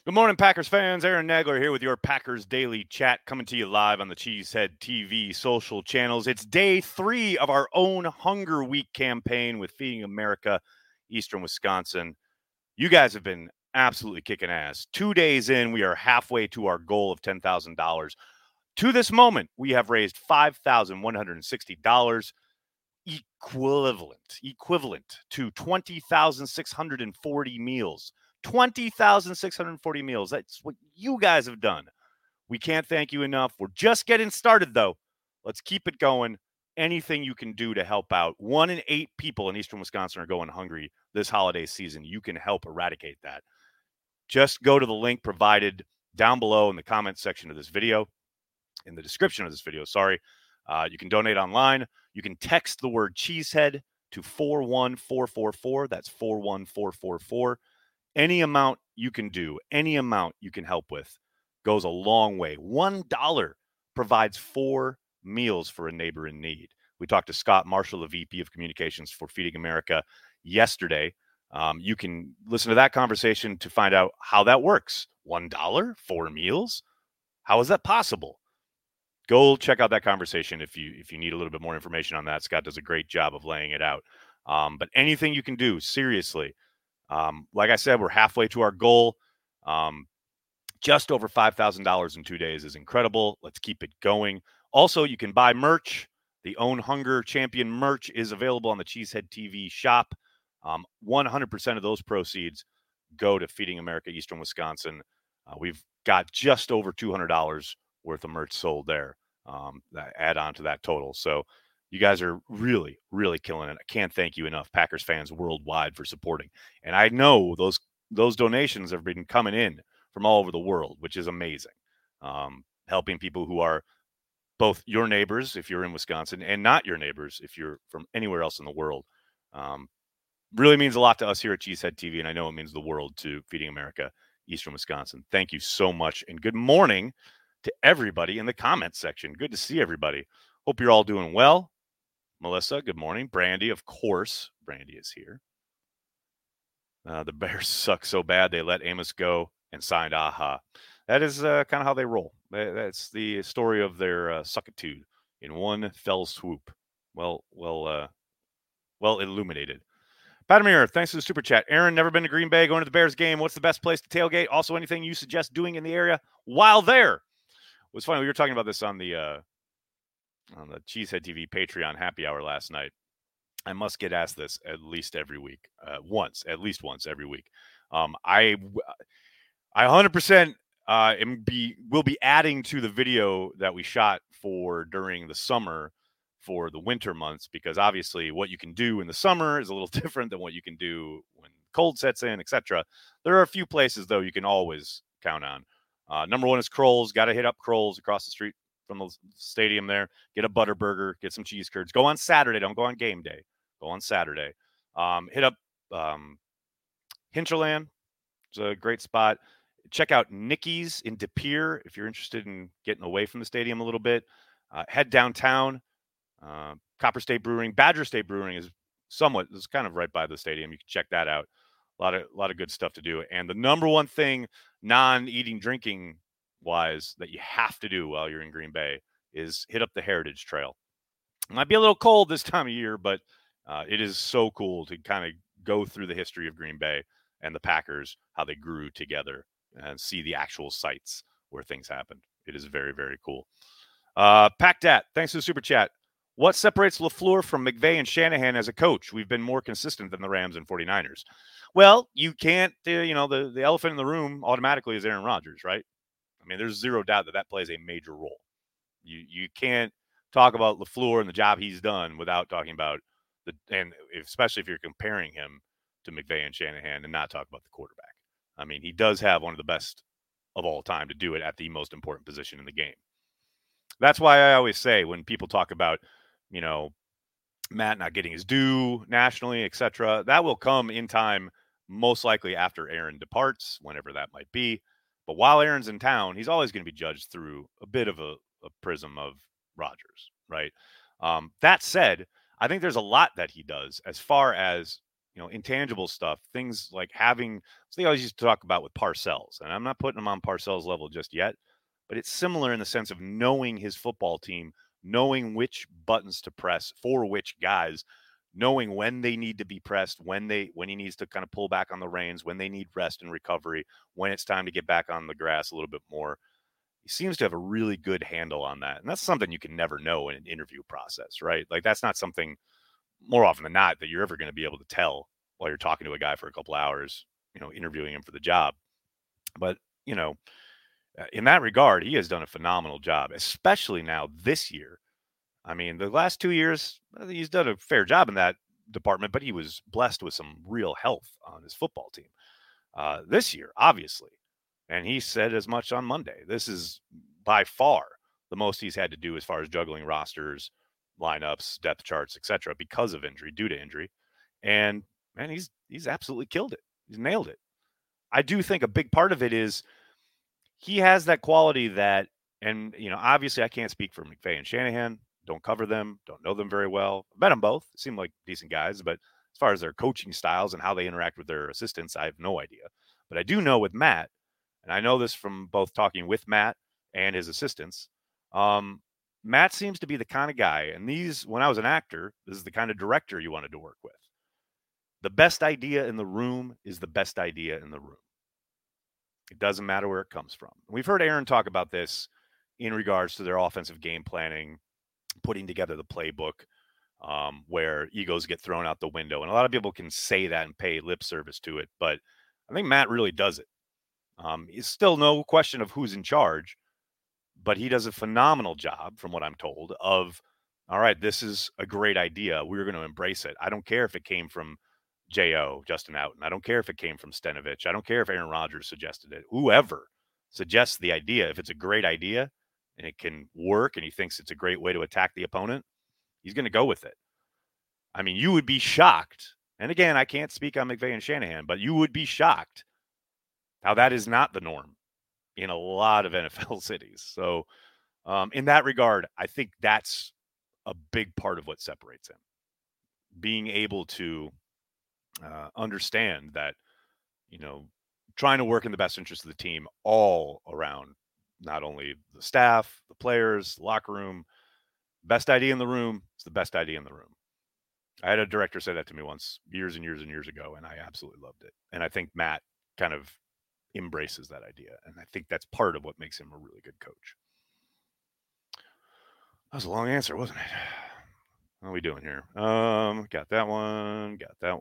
Good morning, Packers fans. Aaron Nagler here with your Packers Daily Chat, coming to you live on the Cheesehead TV social channels. It's day 3 of our own Hunger Week campaign with Feeding America, Eastern Wisconsin. You guys have been absolutely kicking ass. 2 days in, we are halfway to our goal of $10,000. To this moment, we have raised $5,160, equivalent to 20,640 meals. 20,640 meals. That's what you guys have done. We can't thank you enough. We're just getting started, though. Let's keep it going. Anything you can do to help out. 1 in 8 people in Eastern Wisconsin are going hungry this holiday season. You can help eradicate that. Just go to the link provided down below in the comments section of this video, in the description of this video, sorry. You can donate online. You can text the word Cheesehead to 41444. That's 41444. Any amount you can do, any amount you can help with goes a long way. $1 provides 4 meals for a neighbor in need. We talked to Scott Marshall, the VP of Communications for Feeding America, yesterday. You can listen to that conversation to find out how that works. $1, 4 meals? How is that possible? Go check out that conversation if you need a little bit more information on that. Scott does a great job of laying it out. But anything you can do, seriously. Like I said, we're halfway to our goal. Just over $5,000 in 2 days is incredible. Let's keep it going. Also, you can buy merch. The Own Hunger Champion merch is available on the Cheesehead TV shop. 100% of those proceeds go to Feeding America Eastern Wisconsin. We've got just over $200 worth of merch sold there. Add on to that total. So you guys are really, really killing it. I can't thank you enough, Packers fans worldwide, for supporting. And I know those donations have been coming in from all over the world, which is amazing. Helping people who are both your neighbors, if you're in Wisconsin, and not your neighbors, if you're from anywhere else in the world. Really means a lot to us here at Cheesehead TV, and I know it means the world to Feeding America, Eastern Wisconsin. Thank you so much, and good morning to everybody in the comments section. Good to see everybody. Hope you're all doing well. Melissa, good morning. Brandy, of course. Brandy is here. The Bears suck so bad they let Amos go and signed Aha. That is kind of how they roll. That's the story of their suckitude in one fell swoop. Well illuminated. Patamir, thanks for the super chat. Aaron, never been to Green Bay, going to the Bears game. What's the best place to tailgate? Also, anything you suggest doing in the area while there? It was funny. We were talking about this on the Cheesehead TV Patreon happy hour last night. I must get asked this at least every week, at least once every week. I 100% will be adding to the video that we shot for during the summer for the winter months, because obviously what you can do in the summer is a little different than what you can do when cold sets in, etc. There are a few places, though, you can always count on. Number one is Kroll's. Got to hit up Kroll's across the street from the stadium there. Get a Butterburger, get some cheese curds. Go on Saturday. Don't go on game day. Go on Saturday. Hit up Hinterland. It's a great spot. Check out Nicky's in De Pere if you're interested in getting away from the stadium a little bit. Head downtown. Copper State Brewing. Badger State Brewing is kind of right by the stadium. You can check that out. A lot of good stuff to do. And the number one thing, non-eating, drinking wise, that you have to do while you're in Green Bay is hit up the Heritage Trail. It might be a little cold this time of year, but it is so cool to kind of go through the history of Green Bay and the Packers, how they grew together, and see the actual sites where things happened. It is very, very cool. PackDat, thanks for the super chat. What separates LaFleur from McVay and Shanahan as a coach? We've been more consistent than the Rams and 49ers. Well, you can't, the elephant in the room automatically is Aaron Rodgers, right? I mean, there's zero doubt that plays a major role. You can't talk about LaFleur and the job he's done without talking about and especially if you're comparing him to McVay and Shanahan, and not talk about the quarterback. I mean, he does have one of the best of all time to do it at the most important position in the game. That's why I always say when people talk about, Matt not getting his due nationally, etc., that will come in time, most likely after Aaron departs, whenever that might be. But while Aaron's in town, he's always going to be judged through a bit of a prism of Rodgers, right? That said, I think there's a lot that he does as far as intangible stuff, things like having, so they always used to talk about with Parcells, and I'm not putting him on Parcells level just yet, but it's similar in the sense of knowing his football team, knowing which buttons to press for which guys, knowing when they need to be pressed, when he needs to kind of pull back on the reins, when they need rest and recovery, when it's time to get back on the grass a little bit more. He seems to have a really good handle on that. And that's something you can never know in an interview process, right? Like that's not something more often than not that you're ever going to be able to tell while you're talking to a guy for a couple hours, interviewing him for the job. But, in that regard, he has done a phenomenal job, especially now this year. I mean, the last 2 years, he's done a fair job in that department, but he was blessed with some real health on his football team. This year, obviously, and he said as much on Monday, this is by far the most he's had to do as far as juggling rosters, lineups, depth charts, etc., because of injury, due to injury. And man, he's absolutely killed it. He's nailed it. I do think a big part of it is he has that quality that, and obviously I can't speak for McVay and Shanahan. Don't cover them, don't know them very well. I've met them both. Seem like decent guys, but as far as their coaching styles and how they interact with their assistants, I have no idea. But I do know with Matt, and I know this from both talking with Matt and his assistants, Matt seems to be the kind of guy, and when I was an actor, this is the kind of director you wanted to work with. The best idea in the room is the best idea in the room. It doesn't matter where it comes from. We've heard Aaron talk about this in regards to their offensive game planning, putting together the playbook, where egos get thrown out the window. And a lot of people can say that and pay lip service to it, but I think Matt really does it. It's still no question of who's in charge, but he does a phenomenal job, from what I'm told, of, all right, this is a great idea. We're going to embrace it. I don't care if it came from J.O., Justin Outen. I don't care if it came from Stenovich. I don't care if Aaron Rodgers suggested it. Whoever suggests the idea, if it's a great idea and it can work and he thinks it's a great way to attack the opponent, he's going to go with it. I mean, you would be shocked. And again, I can't speak on McVay and Shanahan, but you would be shocked how that is not the norm in a lot of NFL cities. So in that regard, I think that's a big part of what separates him. Being able to understand that, trying to work in the best interest of the team all around, not only the staff, the players, the locker room. Best idea in the room is the best idea in the room. I had a director say that to me once, years and years and years ago, and I absolutely loved it. And I think Matt kind of embraces that idea, and I think that's part of what makes him a really good coach. That was a long answer, wasn't it? What are we doing here? Got that one.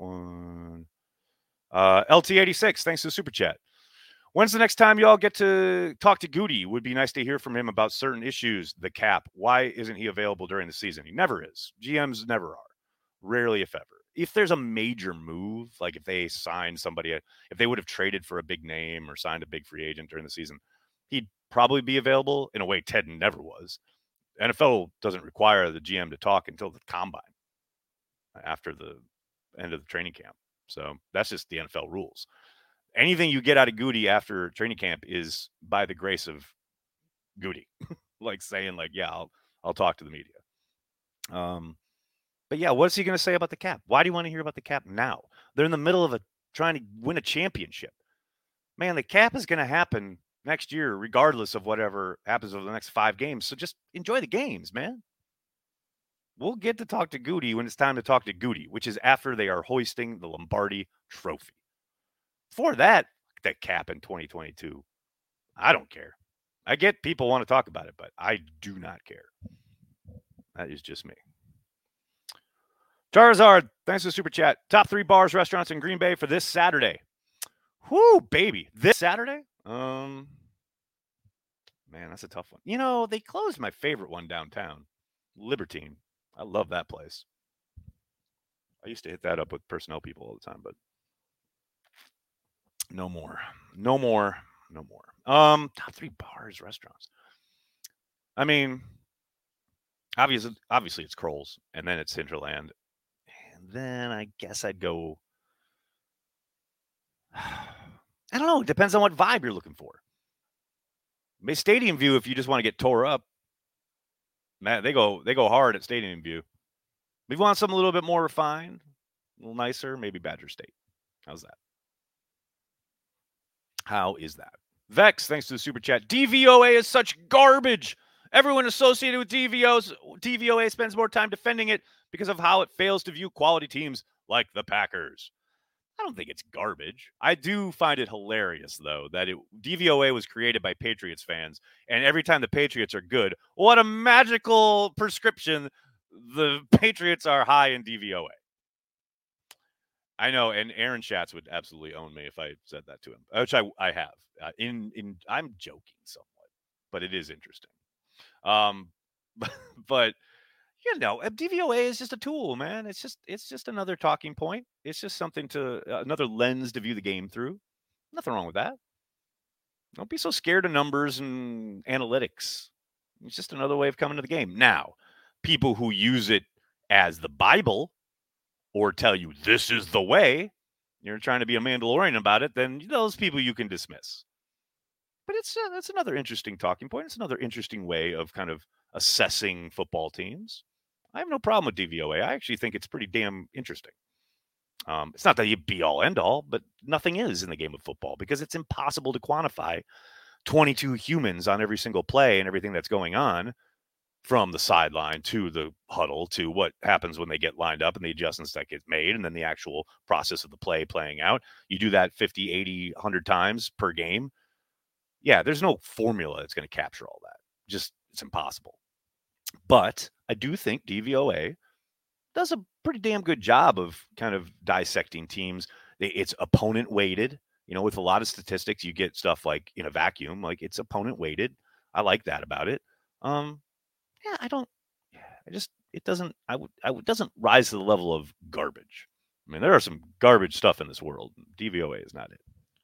LT86, thanks to the super chat. When's the next time y'all get to talk to Goody? Would be nice to hear from him about certain issues. The cap. Why isn't he available during the season? He never is. GMs never are. Rarely, if ever. If there's a major move, like if they signed somebody, if they would have traded for a big name or signed a big free agent during the season, he'd probably be available. In a way, Ted never was. NFL doesn't require the GM to talk until the combine, after the end of the training camp. So that's just the NFL rules. Anything you get out of Goody after training camp is by the grace of Goody, like saying, like, yeah, I'll talk to the media. But yeah, what's he going to say about the cap? Why do you want to hear about the cap now? They're in the middle of trying to win a championship. Man, the cap is going to happen next year, regardless of whatever happens over the next 5 games. So just enjoy the games, man. We'll get to talk to Goody when it's time to talk to Goody, which is after they are hoisting the Lombardi Trophy. Before that cap in 2022, I don't care. I get people want to talk about it, but I do not care. That is just me. Charizard, thanks for the super chat. Top 3 bars, restaurants in Green Bay for this Saturday. Whoo, baby. This Saturday? Man, that's a tough one. They closed my favorite one downtown, Libertine. I love that place. I used to hit that up with personnel people all the time, but no more. Top 3 bars, restaurants. I mean, obviously it's Kroll's, and then it's Hinterland. And then I guess I'd go, I don't know. It depends on what vibe you're looking for. Stadium View, if you just want to get tore up, man, they go hard at Stadium View. We want something a little bit more refined, A little nicer, maybe Badger State. How's that? How is that? Vex, thanks to the super chat. DVOA is such garbage. Everyone associated with DVOA spends more time defending it because of how it fails to view quality teams like the Packers. I don't think it's garbage. I do find it hilarious, though, that DVOA was created by Patriots fans, and every time the Patriots are good, what a magical prescription, the Patriots are high in DVOA. I know, and Aaron Schatz would absolutely own me if I said that to him, which I have. I'm joking somewhat, but it is interesting. But DVOA is just a tool, man. It's just another talking point. It's just something another lens to view the game through. Nothing wrong with that. Don't be so scared of numbers and analytics. It's just another way of coming to the game. Now, people who use it as the Bible or tell you this is the way, you're trying to be a Mandalorian about it, then those people you can dismiss. But that's another interesting talking point. It's another interesting way of kind of assessing football teams. I have no problem with DVOA. I actually think it's pretty damn interesting. It's not that you be all end all, but nothing is in the game of football because it's impossible to quantify 22 humans on every single play and everything that's going on from the sideline to the huddle to what happens when they get lined up and the adjustments that get made and then the actual process of the play playing out. You do that 50, 80, 100 times per game. Yeah, there's no formula that's going to capture all that. Just it's impossible. But I do think DVOA does a pretty damn good job of kind of dissecting teams. It's opponent weighted. With a lot of statistics, you get stuff like in a vacuum, like it's opponent weighted. I like that about it. It doesn't rise to the level of garbage. I mean, there are some garbage stuff in this world. DVOA is not it.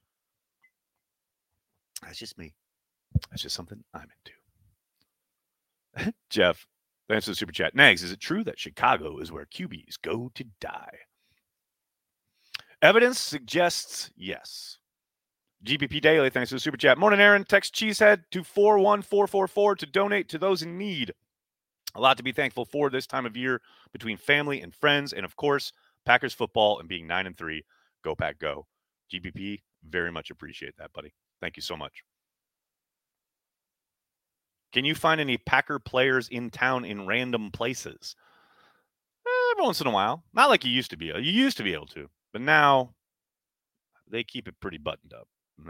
That's just me. That's just something I'm into. Jeff, thanks for the super chat. Nags, is it true that Chicago is where QBs go to die? Evidence suggests yes. GPP Daily, thanks for the super chat. Morning, Aaron. Text Cheesehead to 41444 to donate to those in need. A lot to be thankful for this time of year between family and friends, and of course, Packers football and being 9-3. Go Pack, go. GPP, very much appreciate that, buddy. Thank you so much. Can you find any Packer players in town in random places? Every once in a while. Not like you used to be. You used to be able to, but now they keep it pretty buttoned up.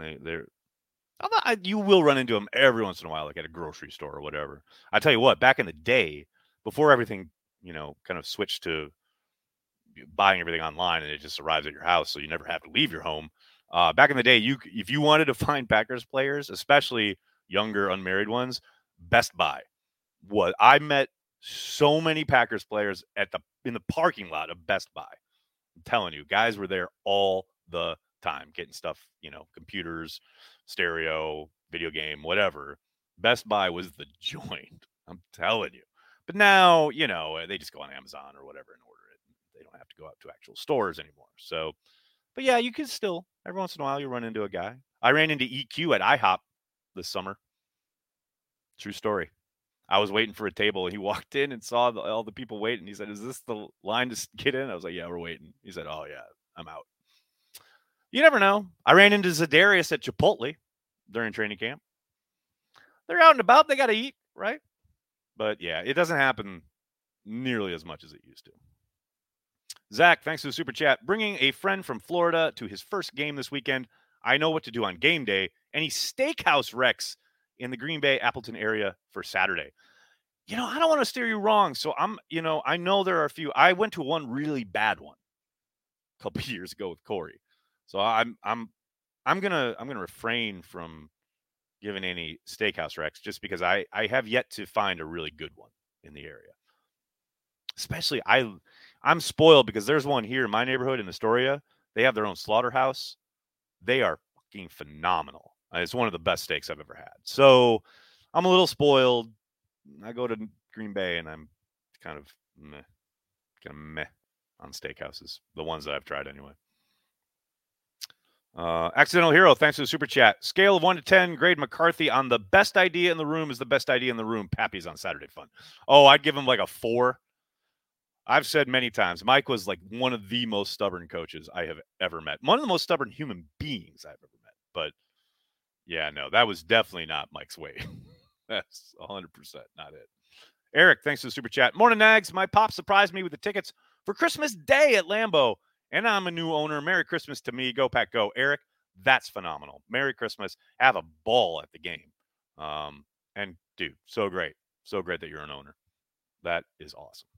You will run into them every once in a while, like at a grocery store or whatever. I tell you what, back in the day, before everything, kind of switched to buying everything online and it just arrives at your house, so you never have to leave your home. Back in the day, if you wanted to find Packers players, especially younger unmarried ones, Best Buy. I met so many Packers players in the parking lot of Best Buy. I'm telling you, guys were there all the time getting stuff, computers, stereo, video game, whatever. Best Buy was the joint. I'm telling you. But now, they just go on Amazon or whatever and order it. They don't have to go out to actual stores anymore. So, but yeah, you can still, every once in a while, you run into a guy. I ran into EQ at IHOP this summer. True story. I was waiting for a table and he walked in and saw all the people waiting. He said, "Is this the line to get in?" I was like, "Yeah, we're waiting." He said, "Oh yeah, I'm out." You never know. I ran into Za'Darius at Chipotle during training camp. They're out and about. They got to eat, right? But yeah, it doesn't happen nearly as much as it used to. Zach, thanks for the super chat. Bringing a friend from Florida to his first game this weekend. I know what to do on game day. Any steakhouse recs in the Green Bay, Appleton area for Saturday? I don't want to steer you wrong. So I know there are a few. I went to one really bad one a couple of years ago with Corey. So I'm gonna refrain from giving any steakhouse recs just because I have yet to find a really good one in the area. Especially I'm spoiled because there's one here in my neighborhood in Astoria. They have their own slaughterhouse. They are fucking phenomenal. It's one of the best steaks I've ever had. So I'm a little spoiled. I go to Green Bay and I'm kind of meh on steakhouses. The ones that I've tried anyway. Accidental Hero, thanks for the super chat. Scale of 1 to 10, grade McCarthy on the best idea in the room is the best idea in the room. Pappy's on Saturday Fun. Oh, I'd give him like a 4. I've said many times, Mike was like one of the most stubborn coaches I have ever met. One of the most stubborn human beings I've ever met. But yeah, no, that was definitely not Mike's way. That's 100% not it. Eric, thanks for the super chat. Morning, Nags. My pop surprised me with the tickets for Christmas Day at Lambeau, and I'm a new owner. Merry Christmas to me. Go, Pack, go. Eric, that's phenomenal. Merry Christmas. Have a ball at the game. And, dude, so great. So great that you're an owner. That is awesome.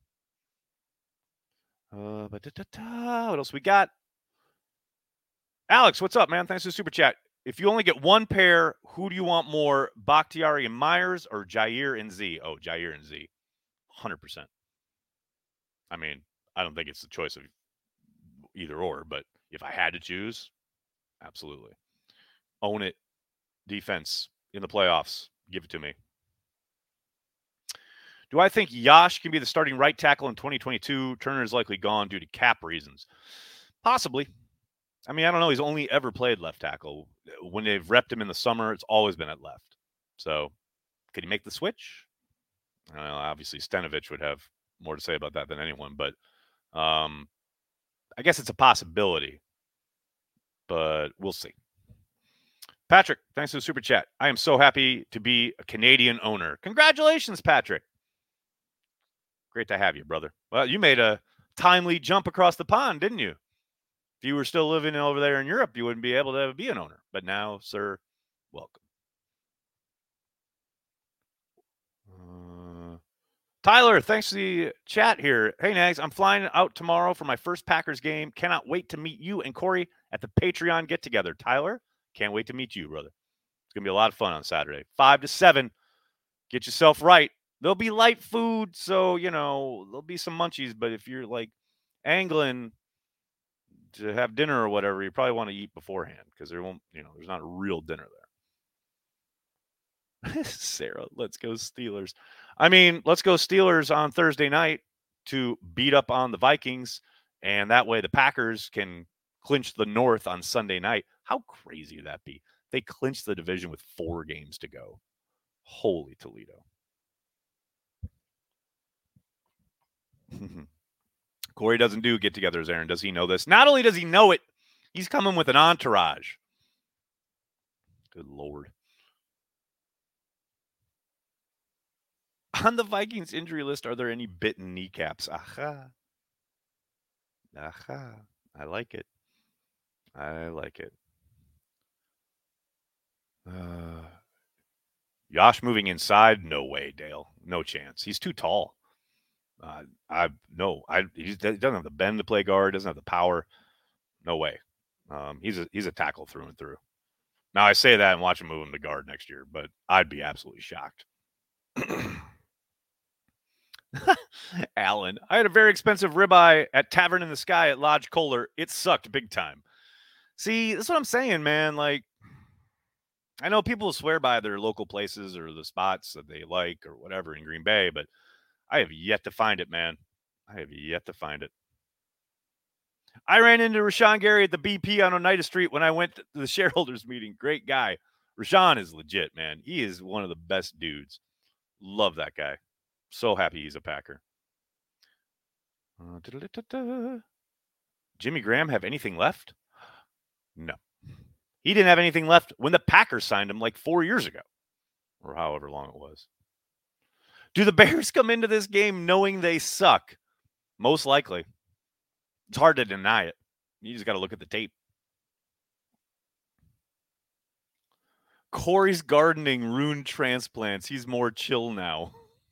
What else we got? Alex, what's up, man? Thanks for the super chat. If you only get one pair, who do you want more, Bakhtiari and Myers or Jair and Z? Oh, Jair and Z. 100%. I mean, I don't think it's the choice of either or, but if I had to choose, absolutely. Own it. Defense in the playoffs. Give it to me. Do I think Yash can be the starting right tackle in 2022? Turner is likely gone due to cap reasons. Possibly. I mean, I don't know. He's only ever played left tackle. When they've repped him in the summer, it's always been at left. So, could he make the switch? I don't know. Obviously, Stenovich would have more to say about that than anyone, but I guess it's a possibility. But we'll see. Patrick, thanks for the super chat. I am so happy to be a Canadian owner. Congratulations, Patrick. Great to have you, brother. Well, you made a timely jump across the pond, didn't you? If you were still living over there in Europe, you wouldn't be able to be an owner. But now, sir, welcome. Tyler, thanks for the chat here. Hey, Nags, I'm flying out tomorrow for my first Packers game. Cannot wait to meet you and Corey at the Patreon get-together. Tyler, can't wait to meet you, brother. It's going to be a lot of fun on Saturday. 5 to 7. Get yourself right. There'll be light food, so, there'll be some munchies. But if you're, like, angling to have dinner or whatever, you probably want to eat beforehand because there won't, there's not a real dinner there. Sarah, let's go Steelers. I mean, let's go Steelers on Thursday night to beat up on the Vikings, and that way the Packers can clinch the North on Sunday night. How crazy would that be? They clinched the division with 4 games to go. Holy Toledo. Corey doesn't do get-togethers, Aaron. Does he know this? Not only does he know it, he's coming with an entourage. Good Lord. On the Vikings injury list, are there any bitten kneecaps? Aha. Aha. I like it. I like it. Yash moving inside? No way, Dale. No chance. He's too tall. He doesn't have the bend to play guard. Doesn't have the power. No way. He's a tackle through and through. Now I say that and watch him move him to guard next year, but I'd be absolutely shocked. Alan, I had a very expensive ribeye at Tavern in the Sky at Lodge Kohler. It sucked big time. See, that's what I'm saying, man. Like, I know people swear by their local places or the spots that they like or whatever in Green Bay, but I have yet to find it, man. I have yet to find it. I ran into Rashawn Gary at the BP on Oneida Street when I went to the shareholders meeting. Great guy. Rashawn is legit, man. He is one of the best dudes. Love that guy. So happy he's a Packer. Jimmy Graham have anything left? No. He didn't have anything left when the Packers signed him like 4 years ago or however long it was. Do the Bears come into this game knowing they suck? Most likely. It's hard to deny it. You just got to look at the tape. Corey's gardening ruined transplants. He's more chill now.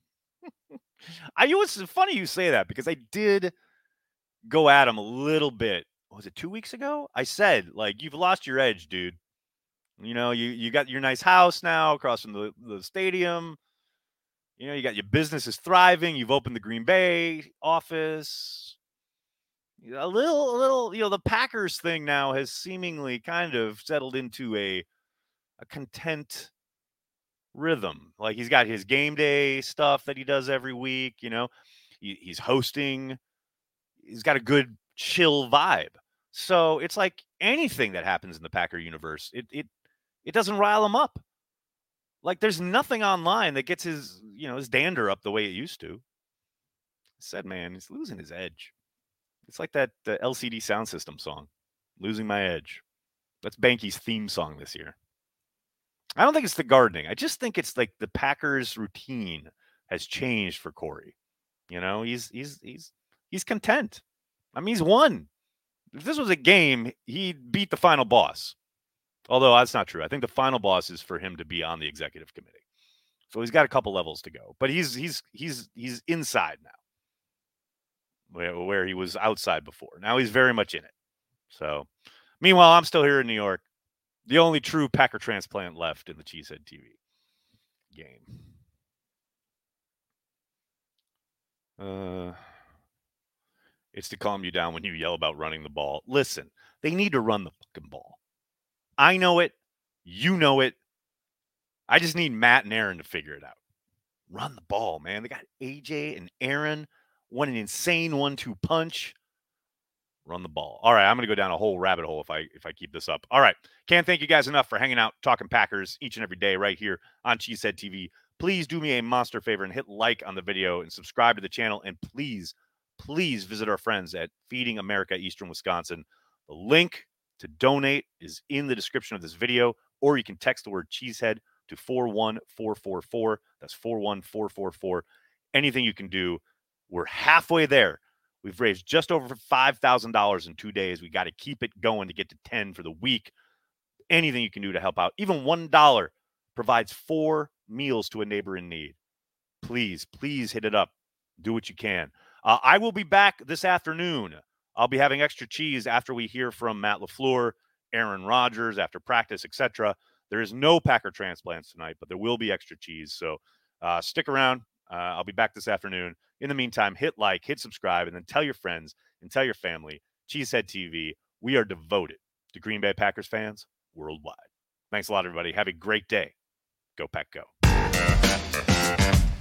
It's funny you say that because I did go at him a little bit. Was it 2 weeks ago? I said, like, you've lost your edge, dude. You got your nice house now across from the stadium. You got your business is thriving. You've opened the Green Bay office. A little, the Packers thing now has seemingly kind of settled into a content rhythm. Like he's got his game day stuff that he does every week. He's hosting. He's got a good chill vibe. So it's like anything that happens in the Packer universe, it doesn't rile him up. Like there's nothing online that gets his dander up the way it used to. said, man, he's losing his edge. It's like that LCD Sound System song, Losing My Edge. That's Banky's theme song this year. I don't think it's the gardening. I just think it's like the Packers routine has changed for Corey. You know, he's content. I mean, he's won. If this was a game, he'd beat the final boss. Although that's not true. I think the final boss is for him to be on the executive committee. So he's got a couple levels to go. But he's inside now. Where he was outside before. Now he's very much in it. So, meanwhile, I'm still here in New York. The only true Packer transplant left in the Cheesehead TV game. It's to calm you down when you yell about running the ball. Listen, they need to run the fucking ball. I know it. You know it. I just need Matt and Aaron to figure it out. Run the ball, man. They got AJ and Aaron. What an insane 1-2 punch. Run the ball. All right, I'm going to go down a whole rabbit hole if I keep this up. All right, can't thank you guys enough for hanging out, talking Packers each and every day right here on Cheesehead TV. Please do me a monster favor and hit like on the video and subscribe to the channel. And please visit our friends at Feeding America Eastern Wisconsin. The link to donate is in the description of this video, or you can text the word Cheesehead to 41444. That's 41444. Anything you can do. We're halfway there. We've raised just over $5,000 in 2 days. We got to keep it going to get to 10 for the week. Anything you can do to help out. Even $1 provides 4 meals to a neighbor in need. Please hit it up. Do what you can. I will be back this afternoon. I'll be having extra cheese after we hear from Matt LaFleur, Aaron Rodgers, after practice, etc. There is no Packer transplants tonight, but there will be extra cheese. So stick around. I'll be back this afternoon. In the meantime, hit like, hit subscribe, and then tell your friends and tell your family. Cheesehead TV, we are devoted to Green Bay Packers fans worldwide. Thanks a lot, everybody. Have a great day. Go Pack Go.